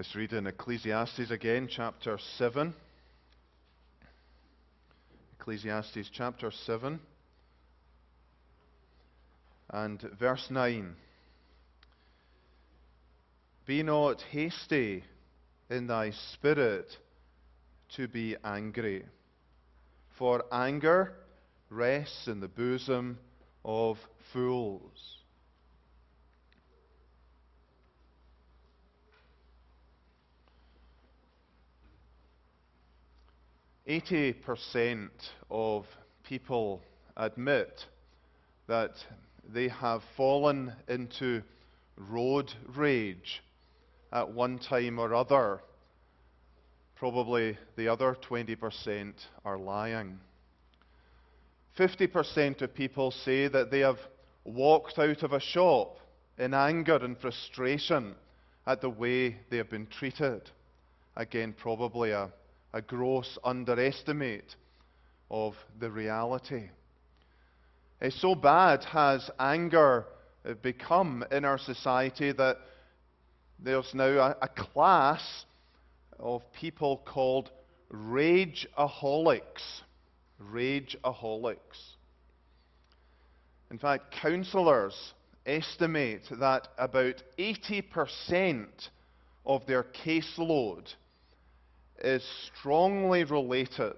Let's read in Ecclesiastes again, chapter 7. Ecclesiastes chapter 7 and verse 9. Be not hasty in thy spirit to be angry, for anger rests in the bosom of fools. 80% of people admit that they have fallen into road rage at one time or other. Probably the other 20% are lying. 50% of people say that they have walked out of a shop in anger and frustration at the way they have been treated. Again, probably a gross underestimate of the reality. So bad has anger become in our society that there's now a class of people called rageaholics. Rageaholics. In fact, counselors estimate that about 80% of their caseload is strongly related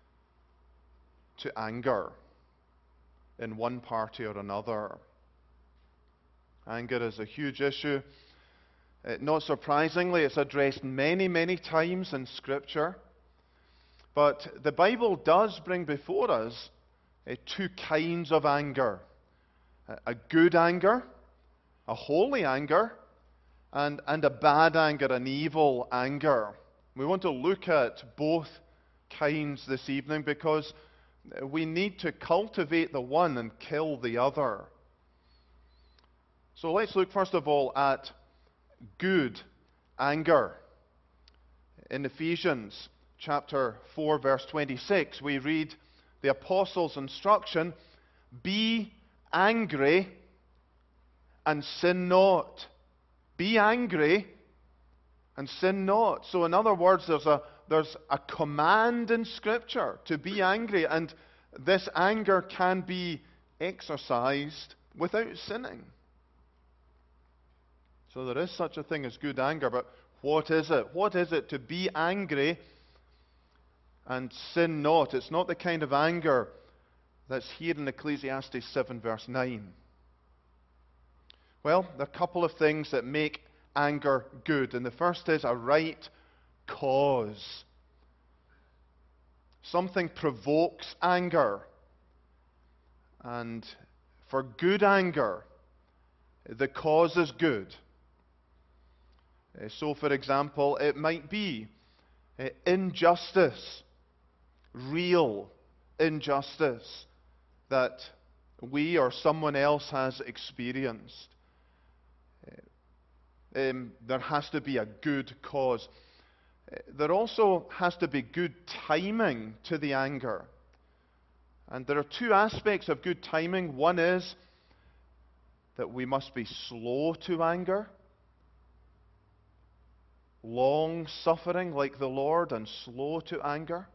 to anger in one party or another. Anger is a huge issue. Not surprisingly, it's addressed many, many times in Scripture. But the Bible does bring before us two kinds of anger. A good anger, a holy anger, and a bad anger, an evil anger. We want to look at both kinds this evening because we need to cultivate the one and kill the other. So let's look first of all at good anger. In Ephesians chapter 4 verse 26 we read the apostles' instruction, be angry and sin not. Be angry and sin not. So in other words, there's a command in Scripture to be angry, and this anger can be exercised without sinning. So there is such a thing as good anger, but what is it? What is it to be angry and sin not? It's not the kind of anger that's here in Ecclesiastes 7 verse 9. Well, there are a couple of things that make anger good, and the first is a right cause. Something provokes anger, and for good anger, the cause is good. So, for example, it might be injustice, real injustice that we or someone else has experienced. There has to be a good cause. There also has to be good timing to the anger. And there are two aspects of good timing. One is that we must be slow to anger, long-suffering like the Lord and slow to anger,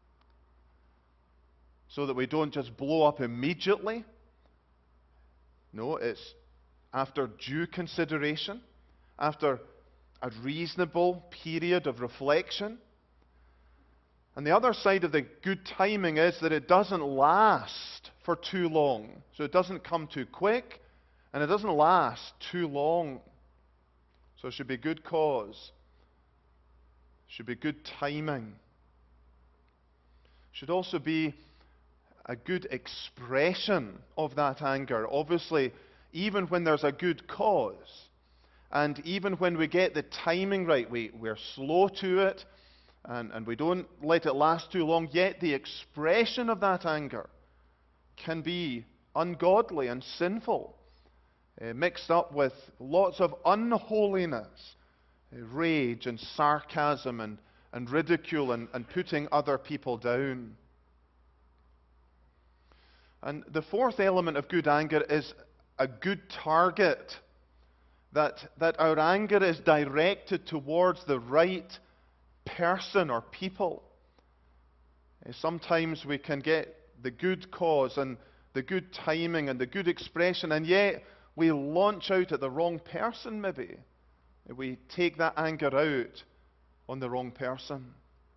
so that we don't just blow up immediately. No, it's after due consideration, after a reasonable period of reflection. And the other side of the good timing is that it doesn't last for too long. So it doesn't come too quick, and it doesn't last too long. So it should be good cause. It should be good timing. It should also be a good expression of that anger. Obviously, even when there's a good cause, and even when we get the timing right, we're slow to it, and we don't let it last too long, yet the expression of that anger can be ungodly and sinful, mixed up with lots of unholiness, rage and sarcasm and ridicule and putting other people down. And the fourth element of good anger is a good target. that our anger is directed towards the right person or people. Sometimes we can get the good cause and the good timing and the good expression, and yet we launch out at the wrong person maybe. We take that anger out on the wrong person.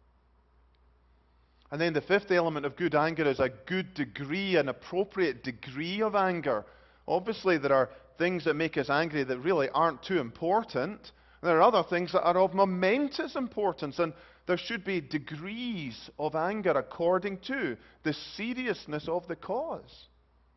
And then the fifth element of good anger is a good degree, an appropriate degree of anger. Obviously, there are things that make us angry that really aren't too important. There are other things that are of momentous importance, and there should be degrees of anger according to the seriousness of the cause.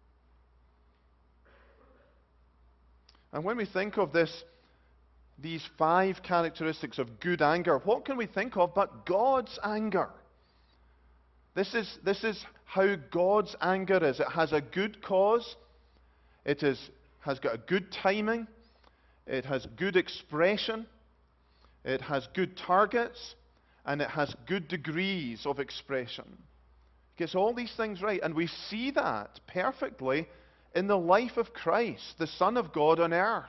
And when we think of these 5 characteristics of good anger, what can we think of but God's anger? This is how God's anger is. It has a good cause. It has got a good timing. It has good expression. It has good targets. And it has good degrees of expression. It gets all these things right. And we see that perfectly in the life of Christ, the Son of God on earth.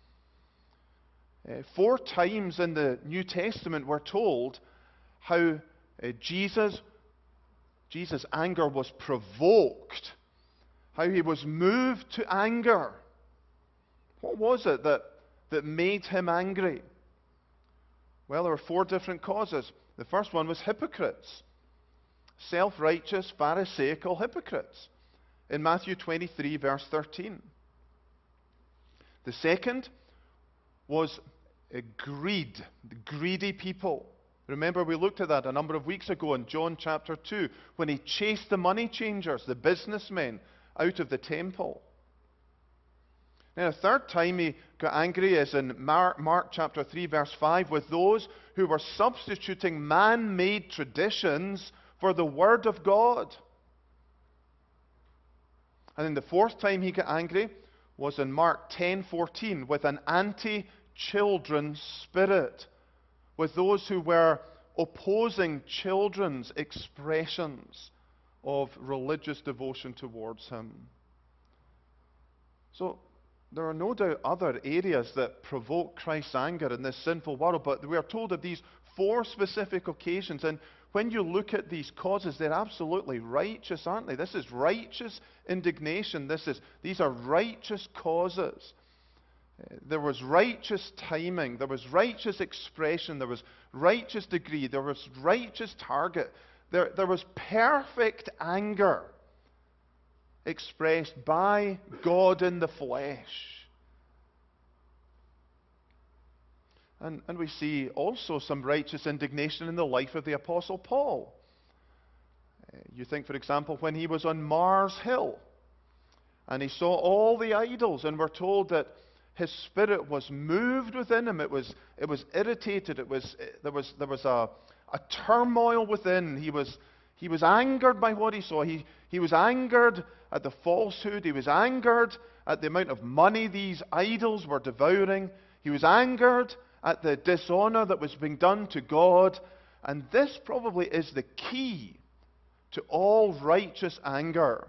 4 times in the New Testament we're told how Jesus' anger was provoked, how he was moved to anger. What was it that made him angry? Well, there were 4 different causes. The first one was hypocrites. Self-righteous, pharisaical hypocrites. In Matthew 23, verse 13. The second was greed, the greedy people. Remember, we looked at that a number of weeks ago in John chapter 2, when he chased the money changers, the businessmen, out of the temple. Now, the third time he got angry is in Mark chapter 3, verse 5, with those who were substituting man-made traditions for the Word of God. And then the fourth time he got angry was in Mark 10:14, with an anti-children spirit, with those who were opposing children's expressions of religious devotion towards him. So, there are no doubt other areas that provoke Christ's anger in this sinful world, but we are told of these 4 specific occasions, and when you look at these causes, they're absolutely righteous, aren't they? This is righteous indignation. These are righteous causes. There was righteous timing, there was righteous expression, there was righteous degree, there was righteous target, there was perfect anger expressed by God in the flesh. And we see also some righteous indignation in the life of the Apostle Paul. You think, for example, when he was on Mars Hill and he saw all the idols, and we're told that his spirit was moved within him. It was irritated. There was a turmoil within. He was angered by what he saw. He was angered at the falsehood. He was angered at the amount of money these idols were devouring. He was angered at the dishonor that was being done to God. And this probably is the key to all righteous anger.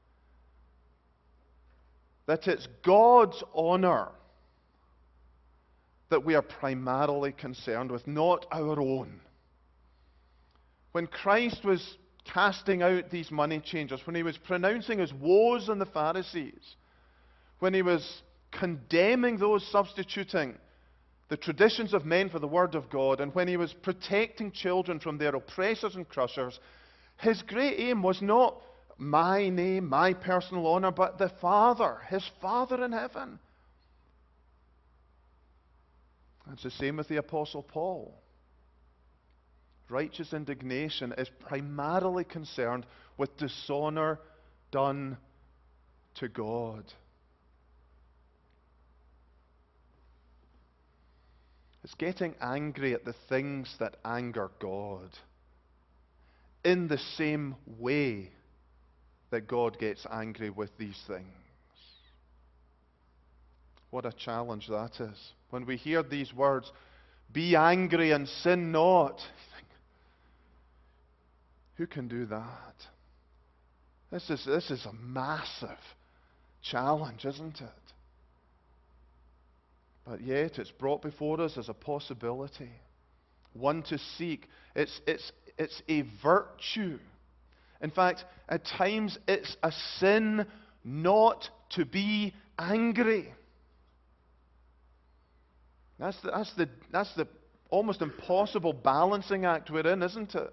That it's God's honor that we are primarily concerned with, not our own. When Christ was casting out these money changers, when he was pronouncing his woes on the Pharisees, when he was condemning those substituting the traditions of men for the Word of God, and when he was protecting children from their oppressors and crushers, his great aim was not my name, my personal honor, but the Father, his Father in heaven. It's the same with the Apostle Paul. Righteous indignation is primarily concerned with dishonor done to God. It's getting angry at the things that anger God in the same way that God gets angry with these things. What a challenge that is. When we hear these words, be angry and sin not, you think, who can do that? This is a massive challenge, isn't it? But yet it's brought before us as a possibility, one to seek. It's a virtue. In fact, at times it's a sin not to be angry. That's the almost impossible balancing act we're in, isn't it?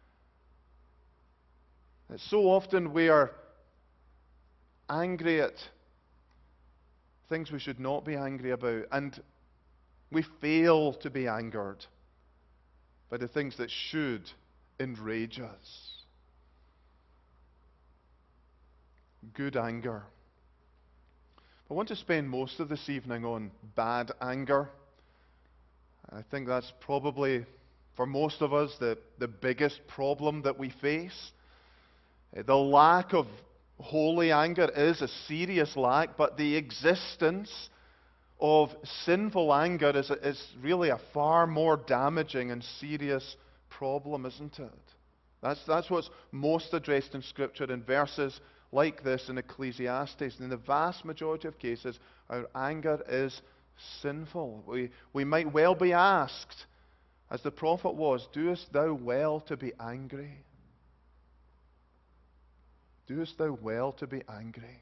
That so often we are angry at things we should not be angry about, and we fail to be angered by the things that should enrage us. Good anger. I want to spend most of this evening on bad anger. I think that's probably, for most of us, the biggest problem that we face. The lack of holy anger is a serious lack, but the existence of sinful anger is really a far more damaging and serious problem, isn't it? That's what's most addressed in Scripture in verses like this in Ecclesiastes. And in the vast majority of cases, our anger is sinful. We might well be asked, as the prophet was, doest thou well to be angry? Doest thou well to be angry?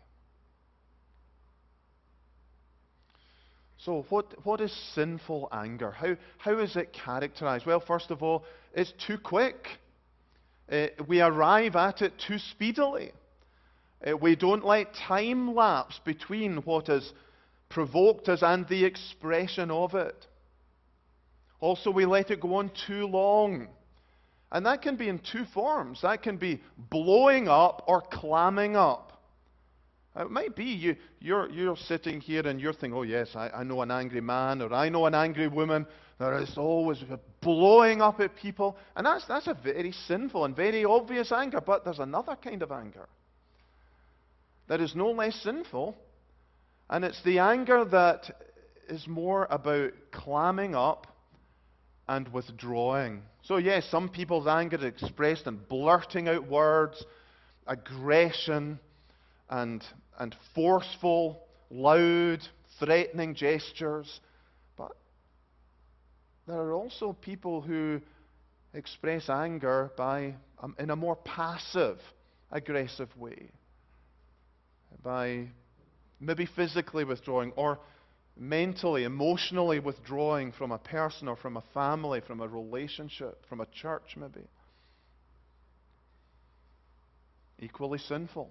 So what is sinful anger? How is it characterized? Well, first of all, it's too quick. We arrive at it too speedily. We don't let time lapse between what has provoked us and the expression of it. Also, we let it go on too long. And that can be in two forms. That can be blowing up or clamming up. It might be you're sitting here and you're thinking, oh yes, I know an angry man, or I know an angry woman. There is always blowing up at people. And that's a very sinful and very obvious anger. But there's another kind of anger that is no less sinful. And it's the anger that is more about clamming up and withdrawing. So yes, some people's anger is expressed in blurting out words, aggression, and forceful, loud, threatening gestures. But there are also people who express anger in a more passive, aggressive way. By maybe physically withdrawing, or mentally, emotionally withdrawing from a person or from a family, from a relationship, from a church maybe. Equally sinful.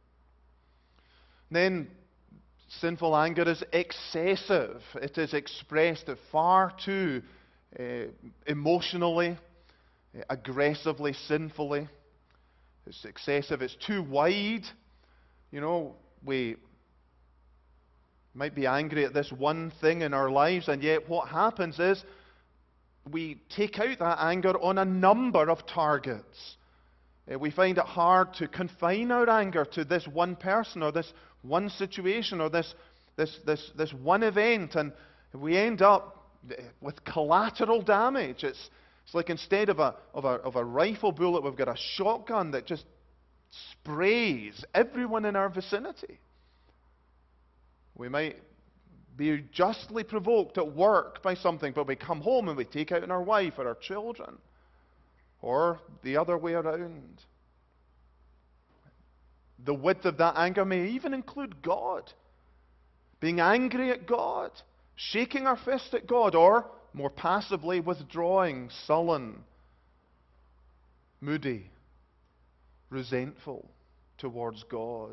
Then, sinful anger is excessive. It is expressed far too emotionally, aggressively, sinfully. It's excessive. It's too wide. You know, we might be angry at this one thing in our lives, and yet what happens is we take out that anger on a number of targets. We find it hard to confine our anger to this one person or this one situation or this one event, and we end up with collateral damage. It's like instead of a rifle bullet, we've got a shotgun that just sprays everyone in our vicinity. We might be justly provoked at work by something, but we come home and we take out on our wife or our children, or the other way around. The width of that anger may even include God. Being angry at God, shaking our fist at God, or more passively withdrawing, sullen, moody, resentful towards God.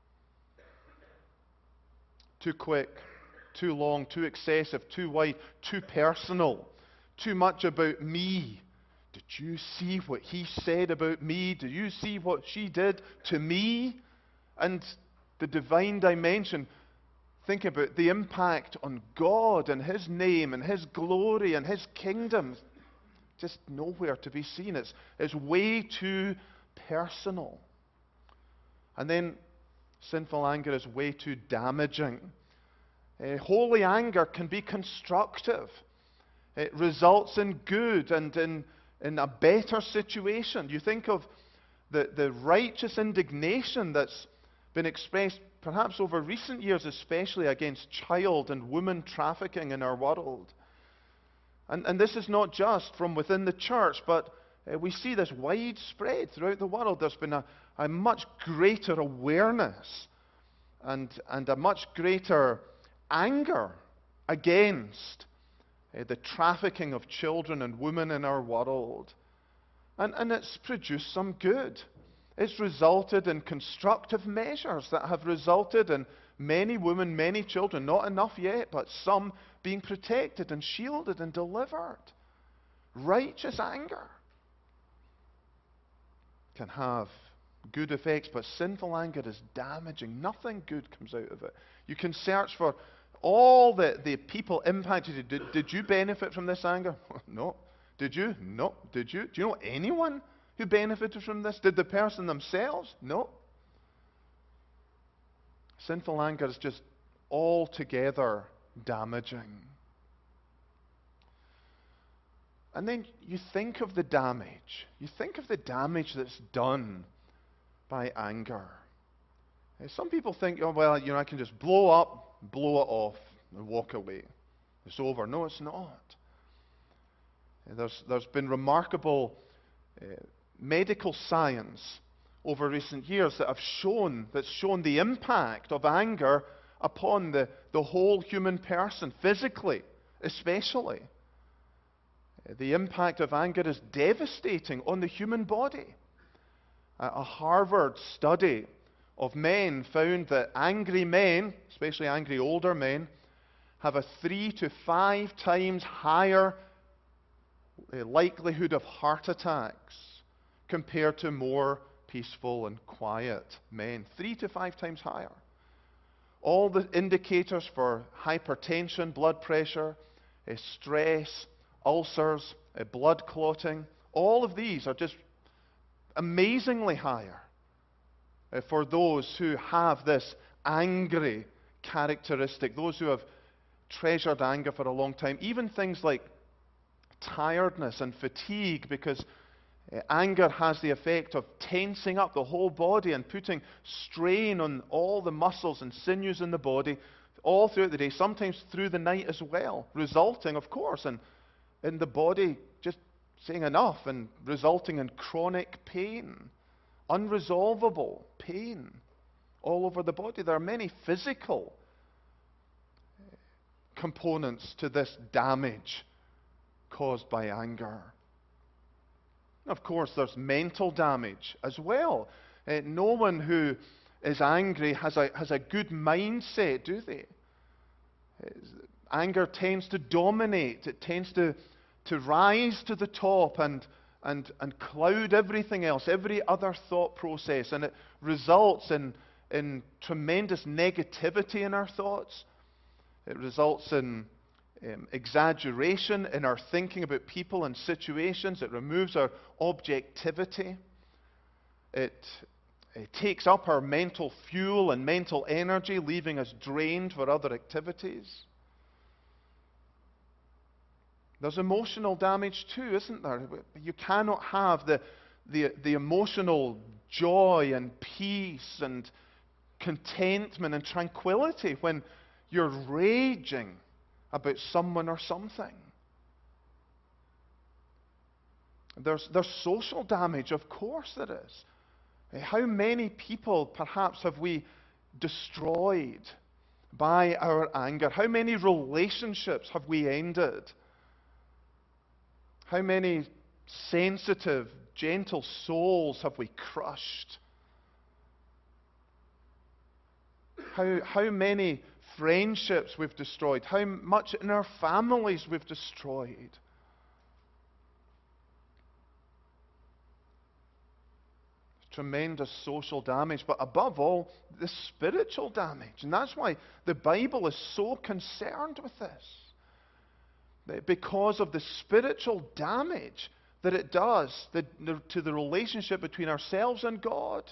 Too quick, too long, too excessive, too wide, too personal, too much about me. Did you see what he said about me? Did you see what she did to me? And the divine dimension, think about the impact on God and his name and his glory and his kingdom. Just nowhere to be seen. It's way too personal. And then sinful anger is way too damaging. Holy anger can be constructive. It results in good and in a better situation. You think of the righteous indignation that's been expressed perhaps over recent years, especially against child and woman trafficking in our world. And this is not just from within the church, but we see this widespread throughout the world. There's been a much greater awareness and a much greater anger against the trafficking of children and women in our world. And it's produced some good. It's resulted in constructive measures that have resulted in many women, many children, not enough yet, but some being protected and shielded and delivered. Righteous anger can have good effects, but sinful anger is damaging. Nothing good comes out of it. You can search for all the people impacted. Did you benefit from this anger? No. Did you? No. Did you? Do you know anyone who benefited from this? Did the person themselves? No. Sinful anger is just altogether damaging. And then you think of the damage. You think of the damage that's done by anger. Some people think, oh, well, I can just blow up, blow it off, and walk away. It's over. No, it's not. There's been remarkable medical science over recent years that's shown the impact of anger upon the whole human person, physically especially. The impact of anger is devastating on the human body. A Harvard study of men found that angry men, especially angry older men, have a 3 to 5 times higher likelihood of heart attacks compared to more peaceful and quiet men. 3 to 5 times higher. All the indicators for hypertension, blood pressure, stress, ulcers, blood clotting, all of these are just amazingly higher for those who have this angry characteristic, those who have treasured anger for a long time. Even things like tiredness and fatigue, because anger has the effect of tensing up the whole body and putting strain on all the muscles and sinews in the body all throughout the day, sometimes through the night as well, resulting, of course, in the body just saying enough and resulting in chronic pain, unresolvable pain all over the body. There are many physical components to this damage caused by anger. Of course, there's mental damage as well. No one who is angry has a good mindset, do they? Anger tends to dominate. It tends to rise to the top and cloud everything else, every other thought process, and it results in tremendous negativity in our thoughts. It results in exaggeration in our thinking about people and situations. It removes our objectivity. It takes up our mental fuel and mental energy, leaving us drained for other activities. There's emotional damage too, isn't there? You cannot have the emotional joy and peace and contentment and tranquility when you're raging about someone or something. There's social damage, of course there is. How many people perhaps have we destroyed by our anger? How many relationships have we ended? How many sensitive, gentle souls have we crushed? How many friendships we've destroyed? How much in our families we've destroyed? Tremendous social damage, but above all, the spiritual damage. And that's why the Bible is so concerned with this. Because of the spiritual damage that it does to the relationship between ourselves and God.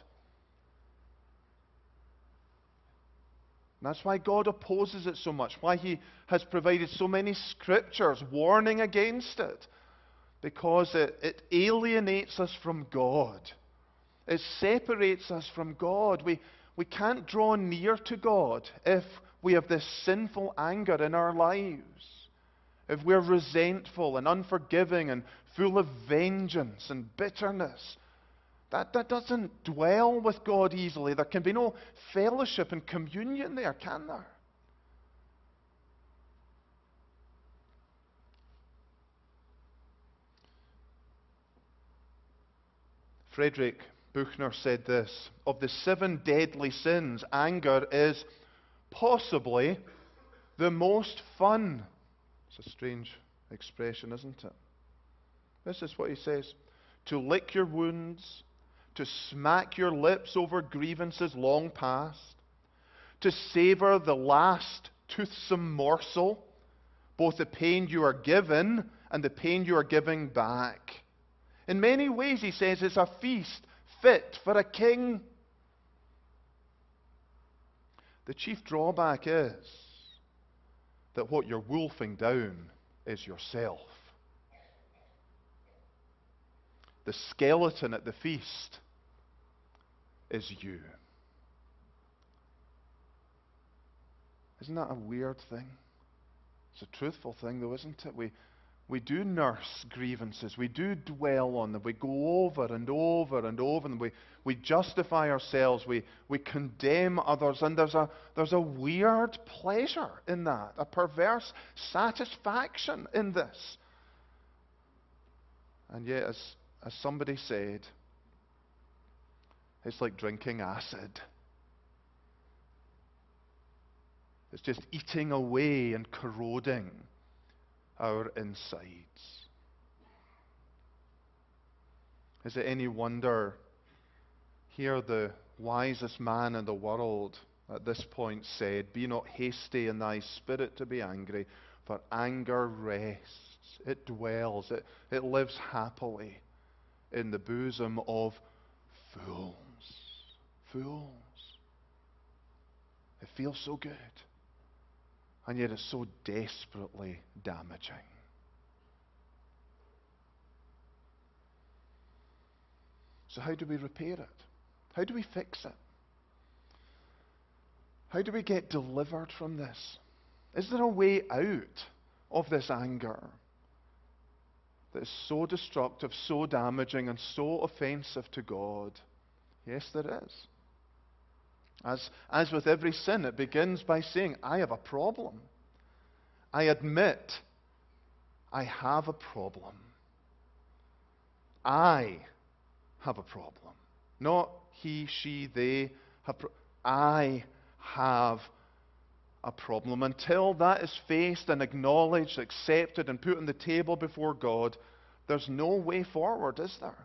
And that's why God opposes it so much, why He has provided so many scriptures warning against it. Because it alienates us from God. It separates us from God. We We can't draw near to God if we have this sinful anger in our lives. If we're resentful and unforgiving and full of vengeance and bitterness, that doesn't dwell with God easily. There can be no fellowship and communion there, can there? Friedrich Buchner said this: of the 7 deadly sins, anger is possibly the most fun. It's a strange expression, isn't it? This is what he says: to lick your wounds, to smack your lips over grievances long past, to savor the last toothsome morsel, both the pain you are given and the pain you are giving back. In many ways, he says, it's a feast fit for a king. The chief drawback is that what you're wolfing down is yourself. The skeleton at the feast is you. Isn't that a weird thing? It's a truthful thing, though, isn't it? We do nurse grievances. We do dwell on them. We go over and over and over, and we justify ourselves. We condemn others, and there's a weird pleasure in that, a perverse satisfaction in this. And yet, as somebody said, it's like drinking acid. It's just eating away and corroding our insides. Is it any wonder here the wisest man in the world at this point said, "Be not hasty in thy spirit to be angry, for anger rests, it dwells, it lives happily in the bosom of fools." Fools. It feels so good. And yet it's so desperately damaging. So how do we repair it? How do we fix it? How do we get delivered from this? Is there a way out of this anger that is so destructive, so damaging, and so offensive to God? Yes, there is. As with every sin, it begins by saying, I have a problem. I admit I have a problem. I have a problem. Not he, she, they have. I have a problem. Until that is faced and acknowledged, accepted, and put on the table before God, there's no way forward, is there?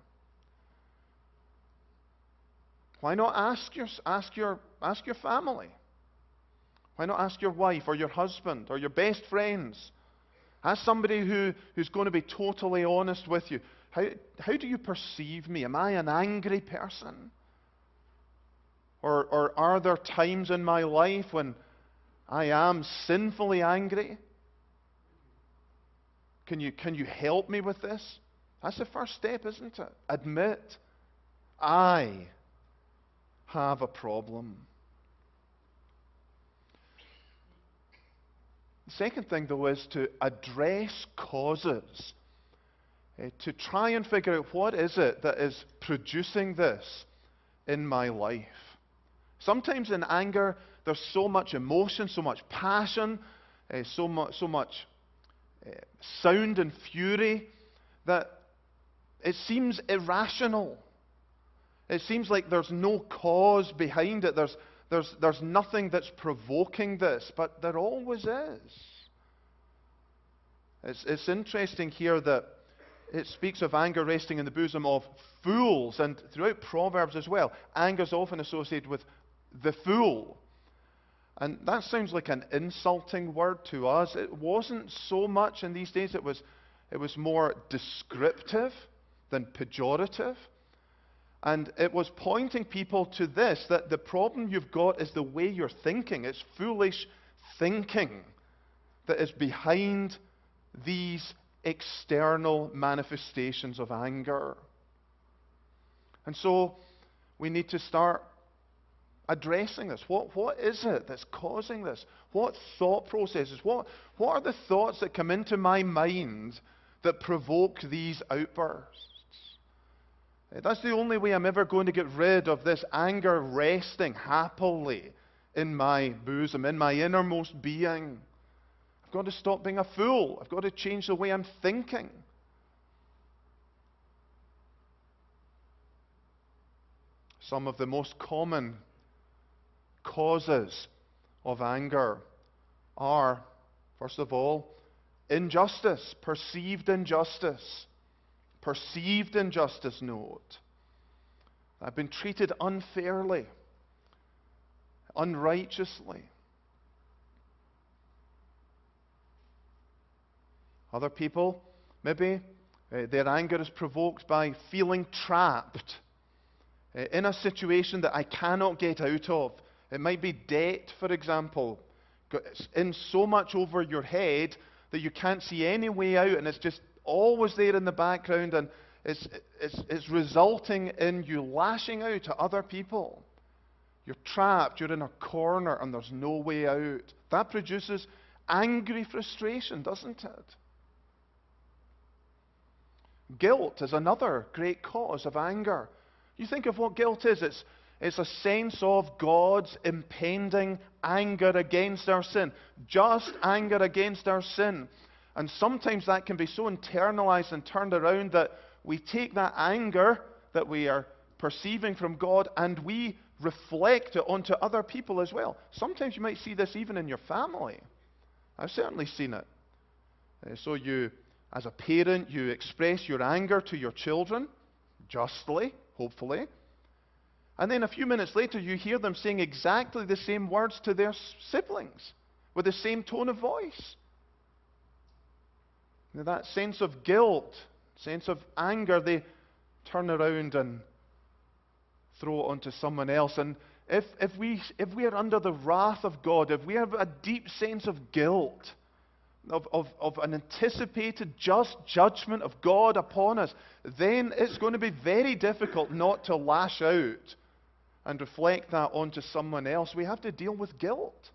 Why not ask your family? Why not ask your wife or your husband or your best friends? Ask somebody who's going to be totally honest with you. How do you perceive me? Am I an angry person? Or are there times in my life when I am sinfully angry? Can you help me with this? That's the first step, isn't it? Admit, I have a problem. The second thing, though, is to address causes. To try and figure out what is it that is producing this in my life. Sometimes in anger, there's so much emotion, so much passion, so much sound and fury that it seems irrational. It seems like there's no cause behind it. There's nothing that's provoking this, but there always is. It's interesting here that it speaks of anger resting in the bosom of fools, and throughout Proverbs as well, anger is often associated with the fool. And that sounds like an insulting word to us. It wasn't so much in these days. It was more descriptive than pejorative. And it was pointing people to this, that the problem you've got is the way you're thinking. It's foolish thinking that is behind these external manifestations of anger. And so we need to start addressing this? What is it that's causing this? What thought processes? What are the thoughts that come into my mind that provoke these outbursts? That's the only way I'm ever going to get rid of this anger resting happily in my bosom, in my innermost being. I've got to stop being a fool. I've got to change the way I'm thinking. Some of the most common causes of anger are, first of all, injustice, perceived injustice. Perceived injustice, note. I've been treated unfairly, unrighteously. Other people, maybe their anger is provoked by feeling trapped in a situation that I cannot get out of. It might be debt, for example, in so much over your head that you can't see any way out, and it's just always there in the background, and it's resulting in you lashing out to other people. You're trapped, you're in a corner, and there's no way out. That produces angry frustration, doesn't it? Guilt is another great cause of anger. You think of what guilt is. It's a sense of God's impending anger against our sin. Just anger against our sin. And sometimes that can be so internalized and turned around that we take that anger that we are perceiving from God and we reflect it onto other people as well. Sometimes you might see this even in your family. I've certainly seen it. So you, as a parent, you express your anger to your children, justly, hopefully. And then a few minutes later you hear them saying exactly the same words to their siblings with the same tone of voice. Now, that sense of guilt, sense of anger, they turn around and throw it onto someone else. And if we are under the wrath of God, if we have a deep sense of guilt, of an anticipated just judgment of God upon us, then it's going to be very difficult not to lash out and reflect that onto someone else. We have to deal with guilt.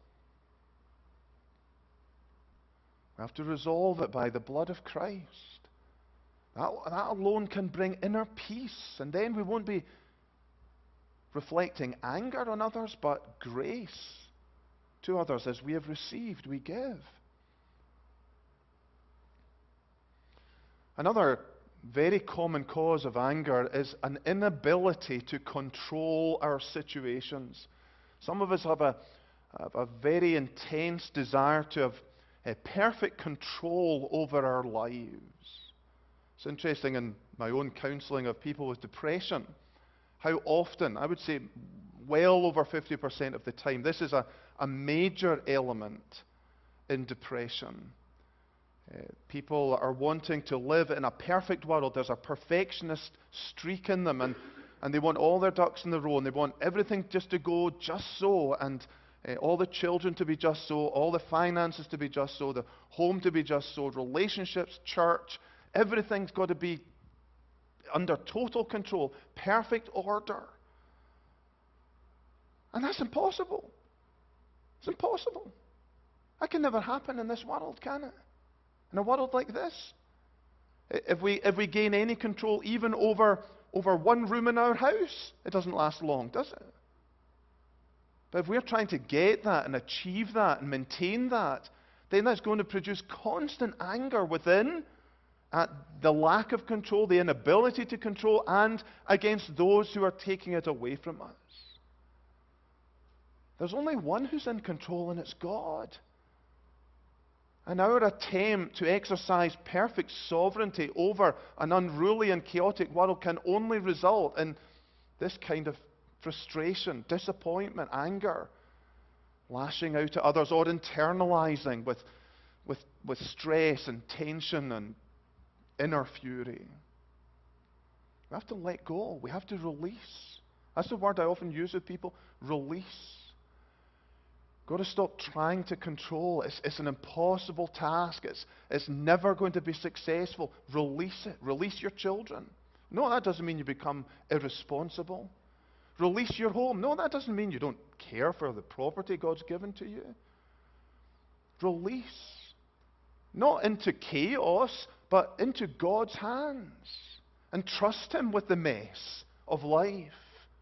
We have to resolve it by the blood of Christ. That alone can bring inner peace, and then we won't be reflecting anger on others, but grace to others. As we have received, we give. Another very common cause of anger is an inability to control our situations. Some of us have a very intense desire to have a perfect control over our lives. It's interesting in my own counseling of people with depression, how often, I would say well over 50% of the time, this is a major element in depression. People are wanting to live in a perfect world. There's a perfectionist streak in them, and they want all their ducks in a row, and they want everything just to go just so, and all the children to be just so, all the finances to be just so, the home to be just so, relationships, church, everything's got to be under total control, perfect order. And that's impossible. It's impossible. That can never happen in this world, can it? In a world like this. If we gain any control even over one room in our house, it doesn't last long, does it? But if we're trying to get that and achieve that and maintain that, then that's going to produce constant anger within at the lack of control, the inability to control, and against those who are taking it away from us. There's only one who's in control, and it's God. And our attempt to exercise perfect sovereignty over an unruly and chaotic world can only result in this kind of frustration, disappointment, anger, lashing out to others, or internalizing with stress and tension and inner fury. We have to let go. We have to release. That's the word I often use with people, release. Got to stop trying to control. It's an impossible task. It's never going to be successful. Release it. Release your children. No, that doesn't mean you become irresponsible. Release your home. No, that doesn't mean you don't care for the property God's given to you. Release. Not into chaos, but into God's hands. And trust Him with the mess of life.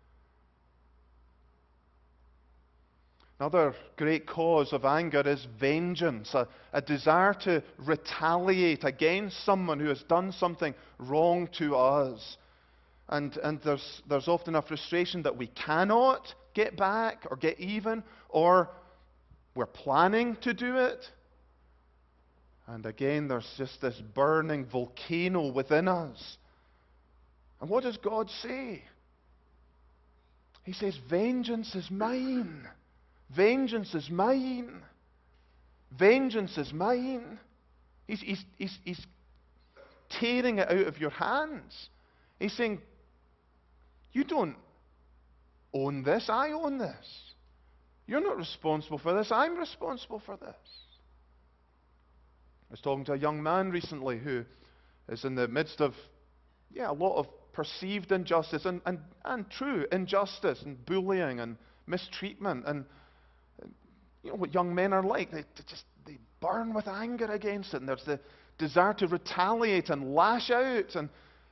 Another great cause of anger is vengeance, a desire to retaliate against someone who has done something wrong to us. And there's often a frustration that we cannot get back or get even, or we're planning to do it. And again, there's just this burning volcano within us. And what does God say? He says, vengeance is mine. Vengeance is mine. Vengeance is mine. He's tearing it out of your hands. He's saying, you don't own this. I own this. You're not responsible for this. I'm responsible for this. I was talking to a young man recently who is in the midst of a lot of perceived injustice and true injustice and bullying and mistreatment. And you know what young men are like. They burn with anger against it. And there's the desire to retaliate and lash out. And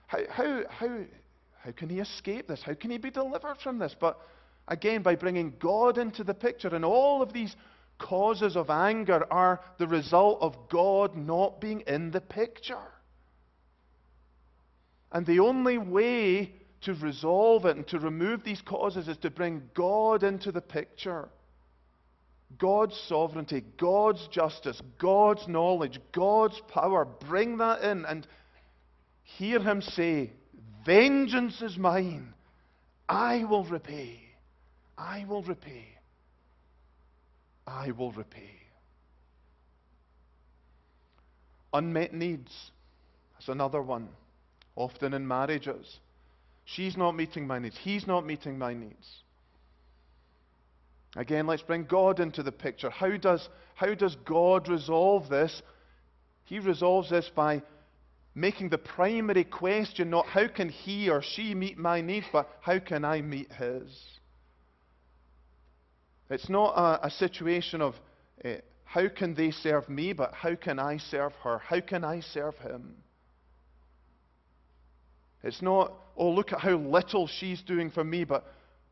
how can he escape this? How can he be delivered from this? But again, by bringing God into the picture, and all of these causes of anger are the result of God not being in the picture. And the only way to resolve it and to remove these causes is to bring God into the picture. God's sovereignty, God's justice, God's knowledge, God's power. Bring that in and hear Him say, vengeance is mine. I will repay. I will repay. I will repay. Unmet needs. That's another one. Often in marriages. She's not meeting my needs. He's not meeting my needs. Again, let's bring God into the picture. How does God resolve this? He resolves this by making the primary question not how can he or she meet my needs, but how can I meet his? It's not a situation of how can they serve me, but how can I serve her? How can I serve him? It's not, oh, look at how little she's doing for me, but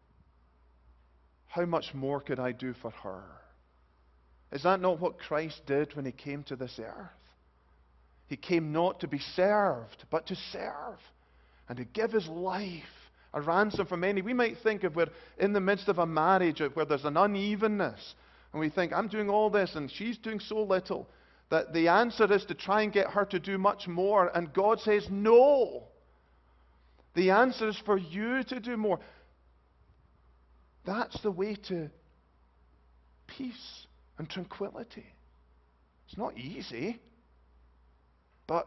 how much more could I do for her? Is that not what Christ did when He came to this earth? He came not to be served, but to serve, and to give His life a ransom for many. We might think if we're in the midst of a marriage where there's an unevenness, and we think, I'm doing all this, and she's doing so little, that the answer is to try and get her to do much more. And God says, no. The answer is for you to do more. That's the way to peace and tranquility. It's not easy, but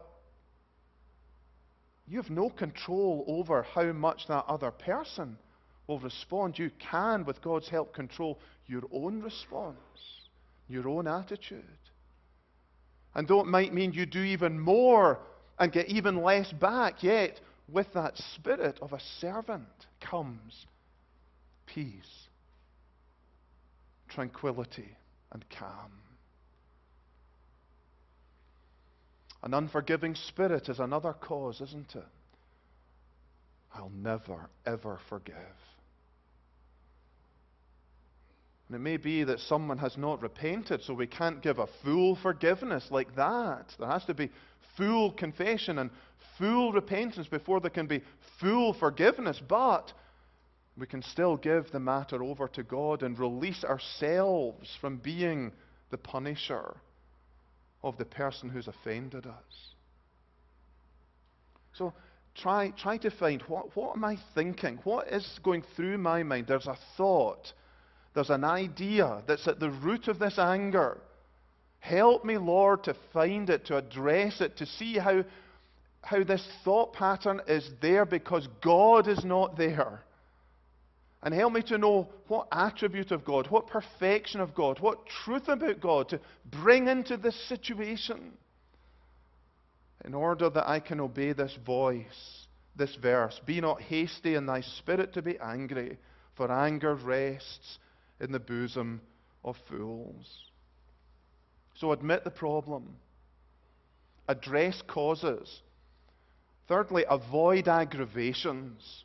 you have no control over how much that other person will respond. You can, with God's help, control your own response, your own attitude. And though it might mean you do even more and get even less back, yet with that spirit of a servant comes peace, tranquility, and calm. An unforgiving spirit is another cause, isn't it? I'll never, ever forgive. And it may be that someone has not repented, so we can't give a full forgiveness like that. There has to be full confession and full repentance before there can be full forgiveness. But we can still give the matter over to God and release ourselves from being the punisher of the person who's offended us. So try to find what am I thinking? What is going through my mind? There's a thought. There's an idea that's at the root of this anger. Help me, Lord, to find it, to address it, to see how this thought pattern is there because God is not there. And help me to know what attribute of God, what perfection of God, what truth about God to bring into this situation in order that I can obey this voice, this verse. Be not hasty in thy spirit to be angry, for anger rests in the bosom of fools. So admit the problem. Address causes. Thirdly, avoid aggravations.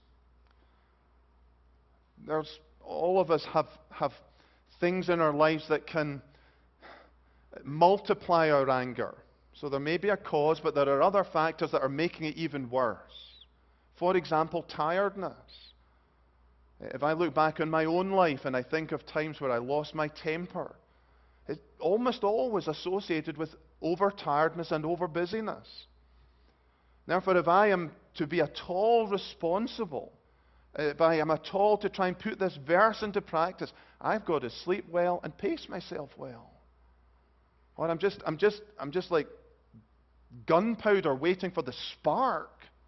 All of us have things in our lives that can multiply our anger. So there may be a cause, but there are other factors that are making it even worse. For example, tiredness. If I look back on my own life and I think of times where I lost my temper, it's almost always associated with overtiredness and overbusyness. Therefore, if I am to be at all responsible, if I am at all to try and put this verse into practice, I've got to sleep well and pace myself well. Or I'm just like gunpowder waiting for the spark.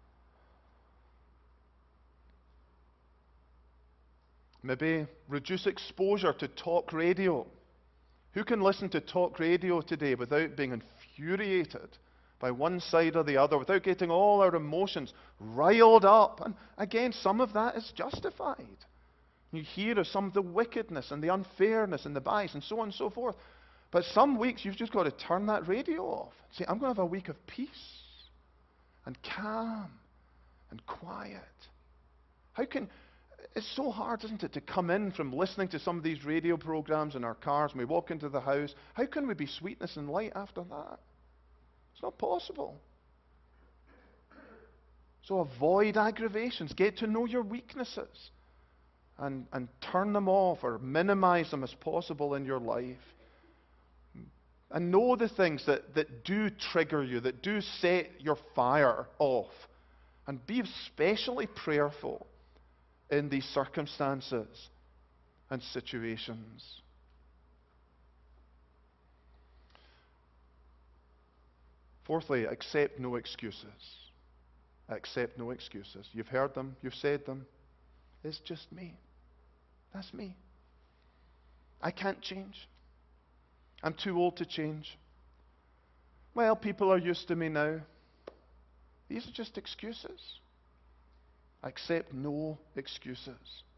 Maybe reduce exposure to talk radio. Who can listen to talk radio today without being infuriated by one side or the other, without getting all our emotions riled up? And again, some of that is justified. You hear of some of the wickedness and the unfairness and the bias and so on and so forth. But some weeks you've just got to turn that radio off. Say, I'm going to have a week of peace and calm and quiet. It's so hard, isn't it, to come in from listening to some of these radio programs in our cars when we walk into the house. How can we be sweetness and light after that? It's not possible. So avoid aggravations. Get to know your weaknesses and turn them off or minimize them as possible in your life. And know the things that do trigger you, that do set your fire off. And be especially prayerful in these circumstances and situations. Fourthly, accept no excuses. Accept no excuses. You've heard them, you've said them. It's just me. That's me. I can't change. I'm too old to change. Well, people are used to me now. These are just excuses. Accept no excuses.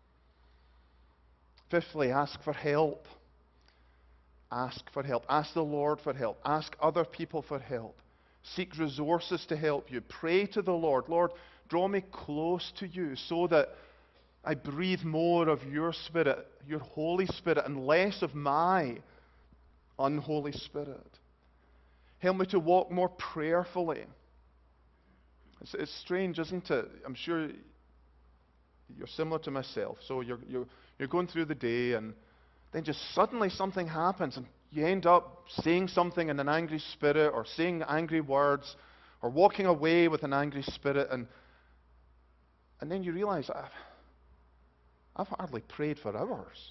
Fifthly, ask for help. Ask for help. Ask the Lord for help. Ask other people for help. Seek resources to help you. Pray to the Lord. Lord, draw me close to you so that I breathe more of your Spirit, your Holy Spirit, and less of my unholy spirit. Help me to walk more prayerfully. It's strange, isn't it? I'm sure you're similar to myself. So you're going through the day, and then just suddenly something happens, and you end up saying something in an angry spirit, or saying angry words, or walking away with an angry spirit, and then you realize, I've hardly prayed for hours.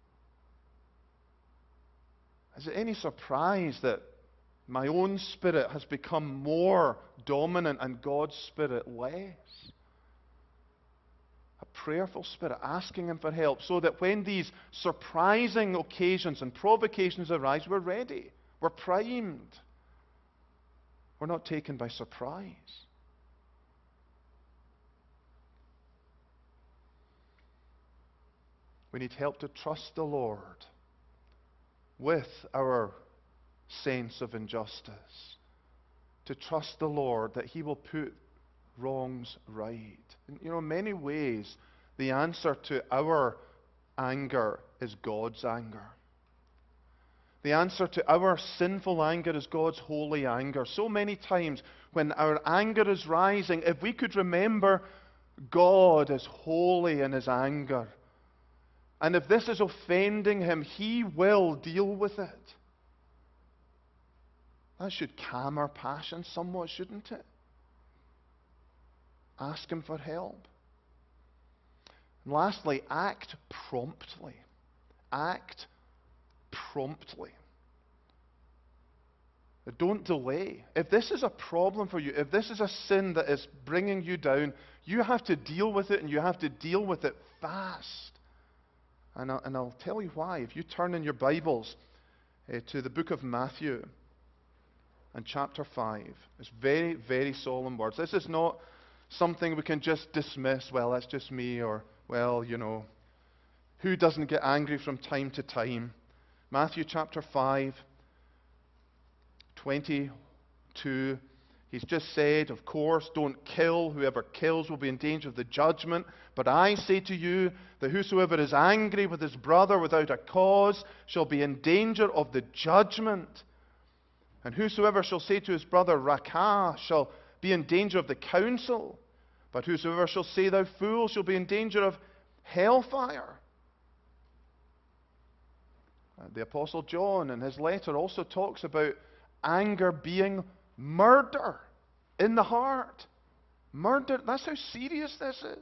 Is it any surprise that my own spirit has become more dominant and God's Spirit less? A prayerful spirit, asking Him for help, so that when these surprising occasions and provocations arise, we're ready. We're primed. We're not taken by surprise. We need help to trust the Lord with our sense of injustice, to trust the Lord that He will put wrongs right. And, in many ways, the answer to our anger is God's anger. The answer to our sinful anger is God's holy anger. So many times when our anger is rising, if we could remember God is holy in His anger, and if this is offending Him, He will deal with it. That should calm our passion somewhat, shouldn't it? Ask Him for help. And lastly, act promptly. Act promptly. Don't delay. If this is a problem for you, if this is a sin that is bringing you down, you have to deal with it, and you have to deal with it fast. And I'll tell you why. If you turn in your Bibles to the book of Matthew and chapter 5, it's very, very solemn words. This is not something we can just dismiss. Well, that's just me, or, well, Who doesn't get angry from time to time? Matthew chapter 5, 22. He's just said, of course, don't kill. Whoever kills will be in danger of the judgment. But I say to you that whosoever is angry with his brother without a cause shall be in danger of the judgment. And whosoever shall say to his brother, Raca, shall be in danger of the council. But whosoever shall say, thou fool, shall be in danger of hellfire. The Apostle John in his letter also talks about anger being murder in the heart. Murder, that's how serious this is.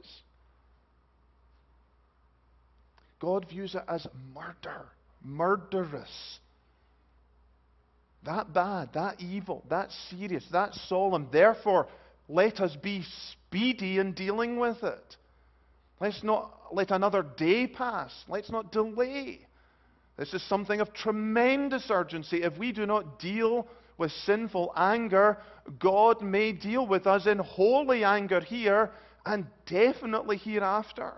God views it as murder, murderous. That bad, that evil, that serious, that solemn. Therefore, let us be speedy in dealing with it. Let's not let another day pass. Let's not delay. This is something of tremendous urgency. If we do not deal with sinful anger, God may deal with us in holy anger here and definitely hereafter.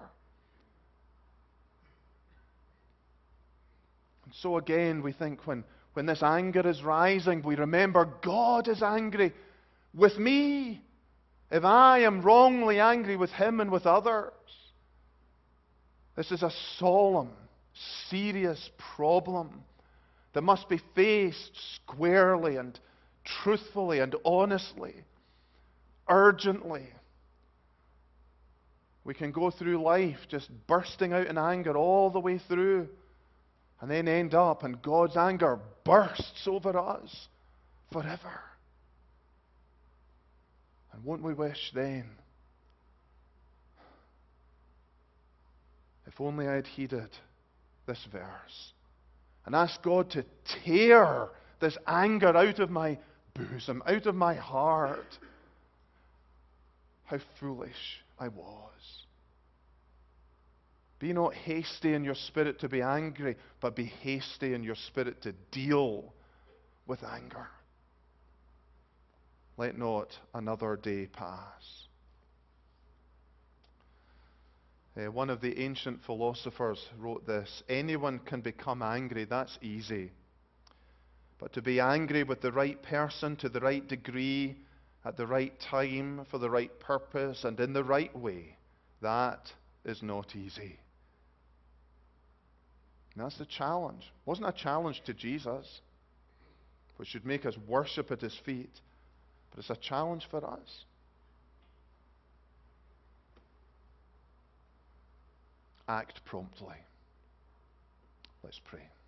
And so again, we think when this anger is rising, we remember God is angry with me if I am wrongly angry with Him and with others. This is a solemn, serious problem that must be faced squarely and truthfully and honestly, urgently. We can go through life just bursting out in anger all the way through, and then end up and God's anger bursts over us forever. And won't we wish then, if only I had heeded this verse and asked God to tear this anger out of my bosom, out of my heart. How foolish I was. Be not hasty in your spirit to be angry, but be hasty in your spirit to deal with anger. Let not another day pass. One of the ancient philosophers wrote this: anyone can become angry, that's easy. But to be angry with the right person to the right degree, at the right time, for the right purpose, and in the right way, that is not easy. And that's the challenge. It wasn't a challenge to Jesus, which should make us worship at His feet, but it's a challenge for us. Act promptly. Let's pray.